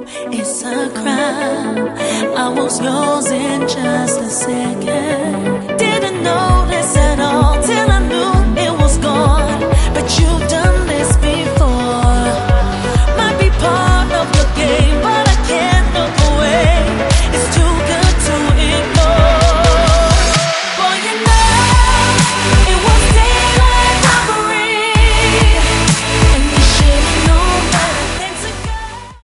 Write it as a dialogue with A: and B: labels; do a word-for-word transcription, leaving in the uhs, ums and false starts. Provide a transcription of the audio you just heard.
A: It's a crime. I was yours in just a second.